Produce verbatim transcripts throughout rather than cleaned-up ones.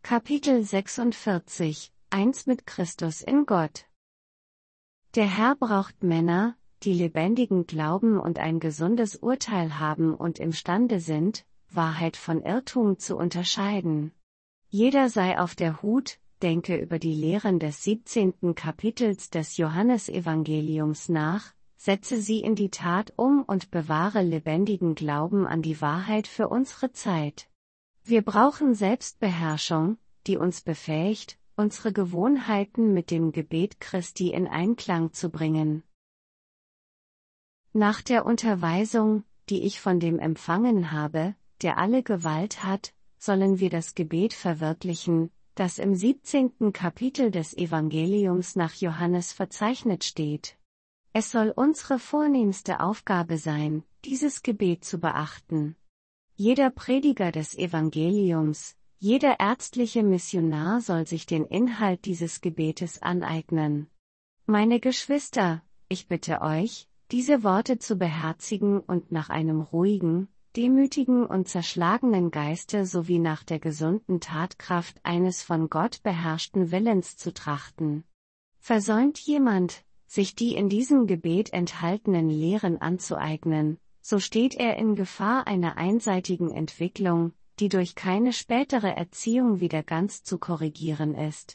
Kapitel sechsundvierzig, eins mit Christus in Gott. Der Herr braucht Männer, die lebendigen Glauben und ein gesundes Urteil haben und imstande sind, Wahrheit von Irrtum zu unterscheiden. Jeder sei auf der Hut, denke über die Lehren des siebzehnten Kapitels des Johannesevangeliums nach, setze sie in die Tat um und bewahre lebendigen Glauben an die Wahrheit für unsere Zeit. Wir brauchen Selbstbeherrschung, die uns befähigt, unsere Gewohnheiten mit dem Gebet Christi in Einklang zu bringen. Nach der Unterweisung, die ich von dem empfangen habe, der alle Gewalt hat, sollen wir das Gebet verwirklichen, das im siebzehnten Kapitel des Evangeliums nach Johannes verzeichnet steht. Es soll unsere vornehmste Aufgabe sein, dieses Gebet zu beachten. Jeder Prediger des Evangeliums, jeder ärztliche Missionar soll sich den Inhalt dieses Gebetes aneignen. Meine Geschwister, ich bitte euch, diese Worte zu beherzigen und nach einem ruhigen, demütigen und zerschlagenen Geiste sowie nach der gesunden Tatkraft eines von Gott beherrschten Willens zu trachten. Versäumt jemand, sich die in diesem Gebet enthaltenen Lehren anzueignen, so steht er in Gefahr einer einseitigen Entwicklung, die durch keine spätere Erziehung wieder ganz zu korrigieren ist.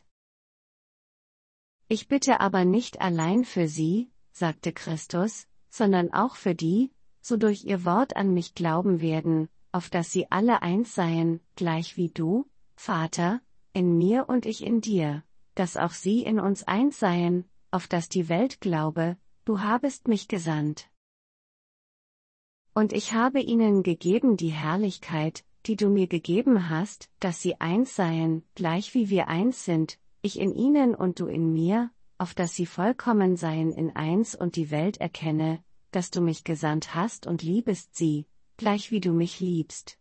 Ich bitte aber nicht allein für sie, sagte Christus, sondern auch für die, so durch ihr Wort an mich glauben werden, auf dass sie alle eins seien, gleich wie du, Vater, in mir und ich in dir, dass auch sie in uns eins seien, auf dass die Welt glaube, du habest mich gesandt. Und ich habe ihnen gegeben die Herrlichkeit, die du mir gegeben hast, dass sie eins seien, gleich wie wir eins sind, ich in ihnen und du in mir, auf dass sie vollkommen seien in eins und die Welt erkenne, dass du mich gesandt hast und liebest sie, gleich wie du mich liebst.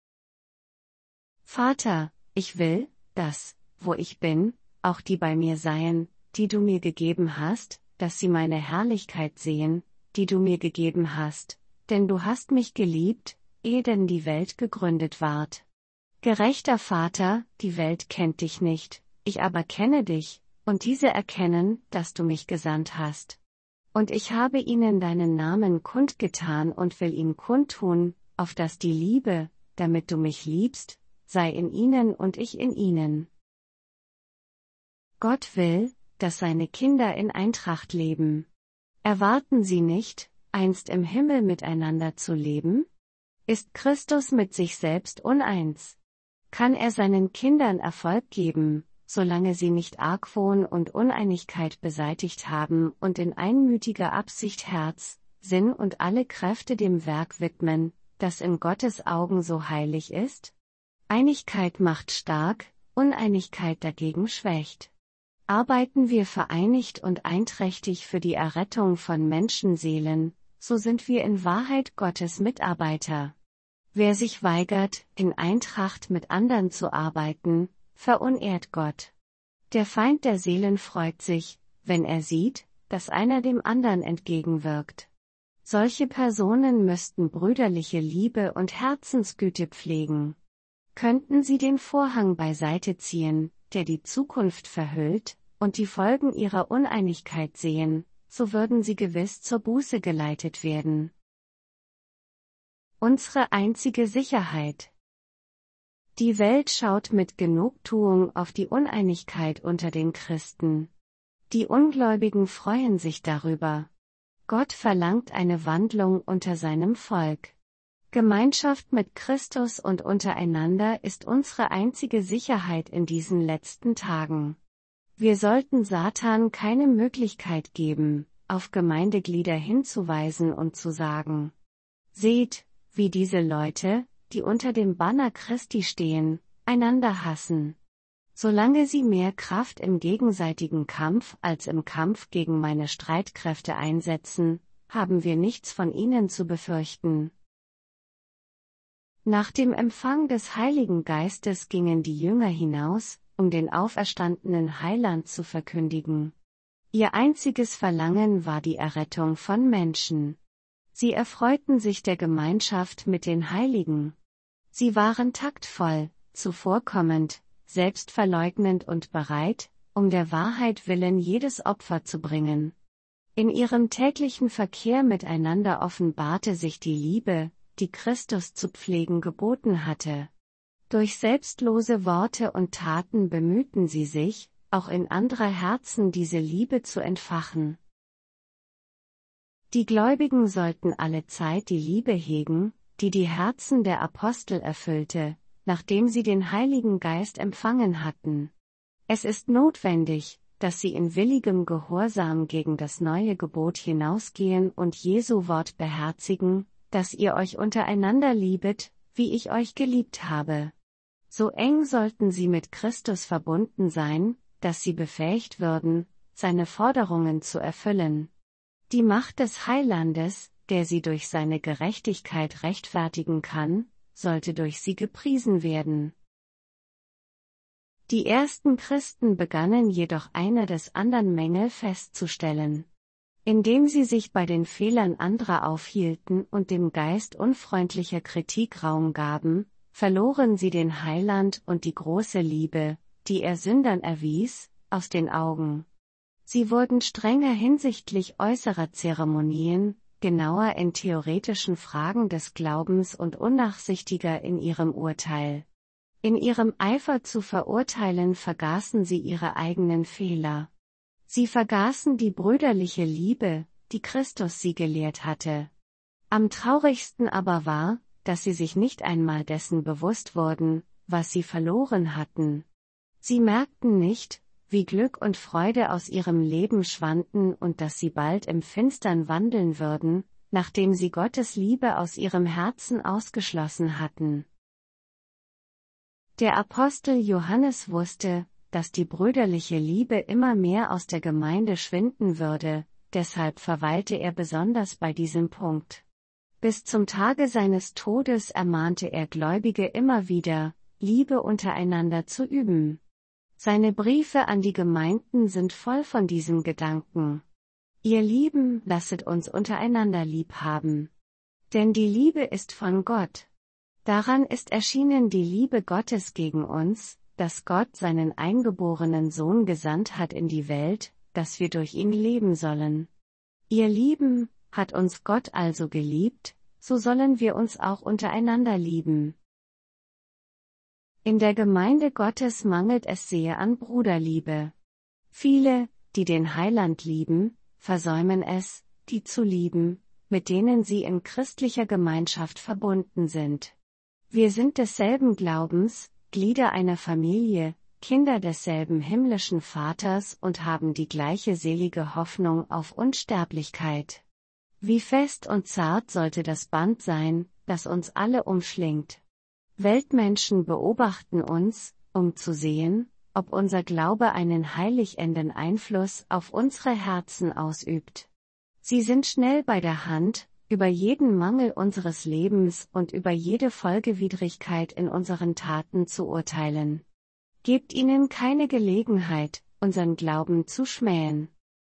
Vater, ich will, dass, wo ich bin, auch die bei mir seien, die du mir gegeben hast, dass sie meine Herrlichkeit sehen, die du mir gegeben hast, denn du hast mich geliebt, ehe denn die Welt gegründet ward. Gerechter Vater, die Welt kennt dich nicht, ich aber kenne dich, und diese erkennen, dass du mich gesandt hast. Und ich habe ihnen deinen Namen kundgetan und will ihn kundtun, auf dass die Liebe, damit du mich liebst, sei in ihnen und ich in ihnen. Gott will, dass seine Kinder in Eintracht leben. Erwarten sie nicht, einst im Himmel miteinander zu leben? Ist Christus mit sich selbst uneins? Kann er seinen Kindern Erfolg geben, solange sie nicht Argwohn und Uneinigkeit beseitigt haben und in einmütiger Absicht Herz, Sinn und alle Kräfte dem Werk widmen, das in Gottes Augen so heilig ist? Einigkeit macht stark, Uneinigkeit dagegen schwächt. Arbeiten wir vereinigt und einträchtig für die Errettung von Menschenseelen, so sind wir in Wahrheit Gottes Mitarbeiter. Wer sich weigert, in Eintracht mit anderen zu arbeiten, verunehrt Gott. Der Feind der Seelen freut sich, wenn er sieht, dass einer dem anderen entgegenwirkt. Solche Personen müssten brüderliche Liebe und Herzensgüte pflegen. Könnten sie den Vorhang beiseite ziehen, der die Zukunft verhüllt, und die Folgen ihrer Uneinigkeit sehen, so würden sie gewiss zur Buße geleitet werden. Unsere einzige Sicherheit. Die Welt schaut mit Genugtuung auf die Uneinigkeit unter den Christen. Die Ungläubigen freuen sich darüber. Gott verlangt eine Wandlung unter seinem Volk. Gemeinschaft mit Christus und untereinander ist unsere einzige Sicherheit in diesen letzten Tagen. Wir sollten Satan keine Möglichkeit geben, auf Gemeindeglieder hinzuweisen und zu sagen: Seht, wie diese Leute, die unter dem Banner Christi stehen, einander hassen. Solange sie mehr Kraft im gegenseitigen Kampf als im Kampf gegen meine Streitkräfte einsetzen, haben wir nichts von ihnen zu befürchten. Nach dem Empfang des Heiligen Geistes gingen die Jünger hinaus, um den auferstandenen Heiland zu verkündigen. Ihr einziges Verlangen war die Errettung von Menschen. Sie erfreuten sich der Gemeinschaft mit den Heiligen. Sie waren taktvoll, zuvorkommend, selbstverleugnend und bereit, um der Wahrheit willen jedes Opfer zu bringen. In ihrem täglichen Verkehr miteinander offenbarte sich die Liebe, die Christus zu pflegen geboten hatte. Durch selbstlose Worte und Taten bemühten sie sich, auch in anderer Herzen diese Liebe zu entfachen. Die Gläubigen sollten allezeit die Liebe hegen, die die Herzen der Apostel erfüllte, nachdem sie den Heiligen Geist empfangen hatten. Es ist notwendig, dass sie in willigem Gehorsam gegen das neue Gebot hinausgehen und Jesu Wort beherzigen, dass ihr euch untereinander liebet, wie ich euch geliebt habe. So eng sollten sie mit Christus verbunden sein, dass sie befähigt würden, seine Forderungen zu erfüllen. Die Macht des Heilandes, der sie durch seine Gerechtigkeit rechtfertigen kann, sollte durch sie gepriesen werden. Die ersten Christen begannen jedoch einer des andern Mängel festzustellen. Indem sie sich bei den Fehlern anderer aufhielten und dem Geist unfreundlicher Kritik Raum gaben, verloren sie den Heiland und die große Liebe, die er Sündern erwies, aus den Augen. Sie wurden strenger hinsichtlich äußerer Zeremonien, genauer in theoretischen Fragen des Glaubens und unnachsichtiger in ihrem Urteil. In ihrem Eifer zu verurteilen vergaßen sie ihre eigenen Fehler. Sie vergaßen die brüderliche Liebe, die Christus sie gelehrt hatte. Am traurigsten aber war, dass sie sich nicht einmal dessen bewusst wurden, was sie verloren hatten. Sie merkten nicht, wie Glück und Freude aus ihrem Leben schwanden und dass sie bald im Finstern wandeln würden, nachdem sie Gottes Liebe aus ihrem Herzen ausgeschlossen hatten. Der Apostel Johannes wusste, dass die brüderliche Liebe immer mehr aus der Gemeinde schwinden würde, deshalb verweilte er besonders bei diesem Punkt. Bis zum Tage seines Todes ermahnte er Gläubige immer wieder, Liebe untereinander zu üben. Seine Briefe an die Gemeinden sind voll von diesem Gedanken. Ihr Lieben, lasset uns untereinander lieb haben. Denn die Liebe ist von Gott. Daran ist erschienen die Liebe Gottes gegen uns, dass Gott seinen eingeborenen Sohn gesandt hat in die Welt, dass wir durch ihn leben sollen. Ihr Lieben, hat uns Gott also geliebt, so sollen wir uns auch untereinander lieben. In der Gemeinde Gottes mangelt es sehr an Bruderliebe. Viele, die den Heiland lieben, versäumen es, die zu lieben, mit denen sie in christlicher Gemeinschaft verbunden sind. Wir sind desselben Glaubens, Glieder einer Familie, Kinder desselben himmlischen Vaters und haben die gleiche selige Hoffnung auf Unsterblichkeit. Wie fest und zart sollte das Band sein, das uns alle umschlingt. Weltmenschen beobachten uns, um zu sehen, ob unser Glaube einen heiligenden Einfluss auf unsere Herzen ausübt. Sie sind schnell bei der Hand, über jeden Mangel unseres Lebens und über jede Folgewidrigkeit in unseren Taten zu urteilen. Gebt ihnen keine Gelegenheit, unseren Glauben zu schmähen.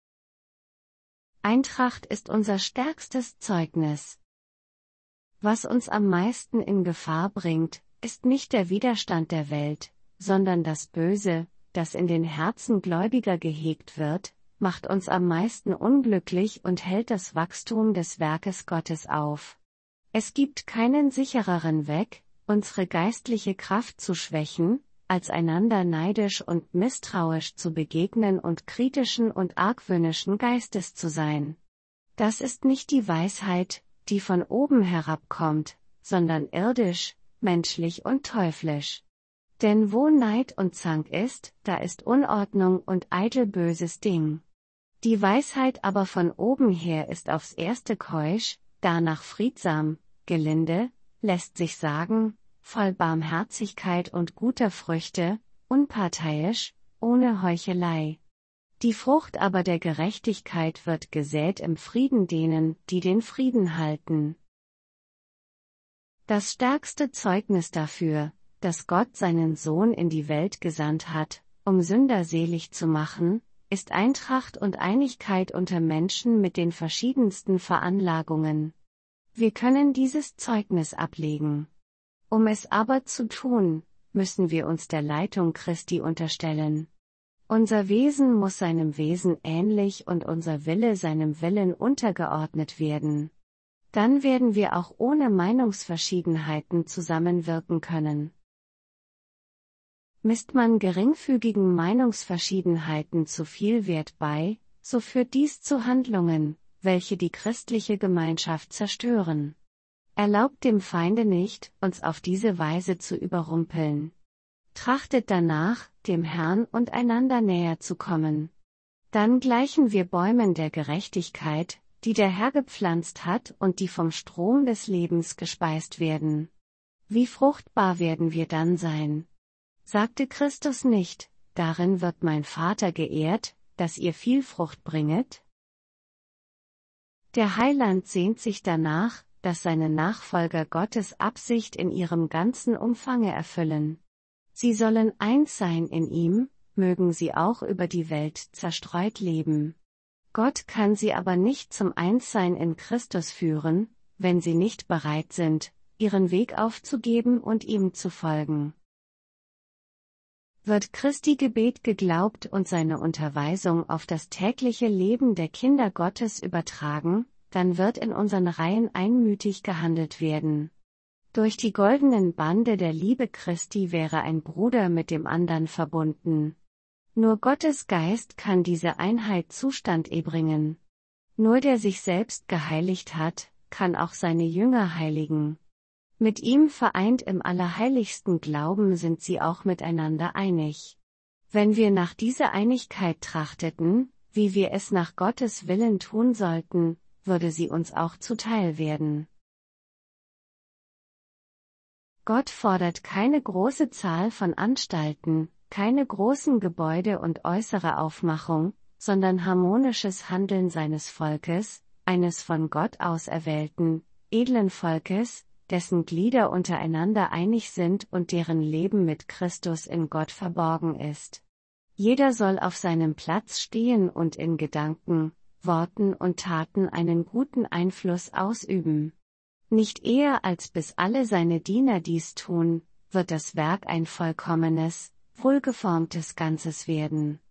Eintracht ist unser stärkstes Zeugnis. Was uns am meisten in Gefahr bringt, ist nicht der Widerstand der Welt, sondern das Böse, das in den Herzen Gläubiger gehegt wird, macht uns am meisten unglücklich und hält das Wachstum des Werkes Gottes auf. Es gibt keinen sichereren Weg, unsere geistliche Kraft zu schwächen, als einander neidisch und misstrauisch zu begegnen und kritischen und argwöhnischen Geistes zu sein. Das ist nicht die Weisheit, die von oben herabkommt, sondern irdisch, menschlich und teuflisch. Denn wo Neid und Zank ist, da ist Unordnung und eitel böses Ding. Die Weisheit aber von oben her ist aufs erste keusch, danach friedsam, gelinde, lässt sich sagen, voll Barmherzigkeit und guter Früchte, unparteiisch, ohne Heuchelei. Die Frucht aber der Gerechtigkeit wird gesät im Frieden denen, die den Frieden halten. Das stärkste Zeugnis dafür, dass Gott seinen Sohn in die Welt gesandt hat, um Sünder selig zu machen, ist Eintracht und Einigkeit unter Menschen mit den verschiedensten Veranlagungen. Wir können dieses Zeugnis ablegen. Um es aber zu tun, müssen wir uns der Leitung Christi unterstellen. Unser Wesen muss seinem Wesen ähnlich und unser Wille seinem Willen untergeordnet werden. Dann werden wir auch ohne Meinungsverschiedenheiten zusammenwirken können. Misst man geringfügigen Meinungsverschiedenheiten zu viel Wert bei, so führt dies zu Handlungen, welche die christliche Gemeinschaft zerstören. Erlaubt dem Feinde nicht, uns auf diese Weise zu überrumpeln. Trachtet danach, dem Herrn und einander näher zu kommen. Dann gleichen wir Bäumen der Gerechtigkeit, die der Herr gepflanzt hat und die vom Strom des Lebens gespeist werden. Wie fruchtbar werden wir dann sein? Sagte Christus nicht, darin wird mein Vater geehrt, dass ihr viel Frucht bringet? Der Heiland sehnt sich danach, dass seine Nachfolger Gottes Absicht in ihrem ganzen Umfange erfüllen. Sie sollen eins sein in ihm, mögen sie auch über die Welt zerstreut leben. Gott kann sie aber nicht zum Einssein in Christus führen, wenn sie nicht bereit sind, ihren Weg aufzugeben und ihm zu folgen. Wird Christi Gebet geglaubt und seine Unterweisung auf das tägliche Leben der Kinder Gottes übertragen, dann wird in unseren Reihen einmütig gehandelt werden. Durch die goldenen Bande der Liebe Christi wäre ein Bruder mit dem andern verbunden. Nur Gottes Geist kann diese Einheit Zustand bringen. Nur der sich selbst geheiligt hat, kann auch seine Jünger heiligen. Mit ihm vereint im allerheiligsten Glauben sind sie auch miteinander einig. Wenn wir nach dieser Einigkeit trachteten, wie wir es nach Gottes Willen tun sollten, würde sie uns auch zuteil werden. Gott fordert keine große Zahl von Anstalten, keine großen Gebäude und äußere Aufmachung, sondern harmonisches Handeln seines Volkes, eines von Gott auserwählten, edlen Volkes, dessen Glieder untereinander einig sind und deren Leben mit Christus in Gott verborgen ist. Jeder soll auf seinem Platz stehen und in Gedanken, Worten und Taten einen guten Einfluss ausüben. Nicht eher als bis alle seine Diener dies tun, wird das Werk ein vollkommenes, wohlgeformtes Ganzes werden.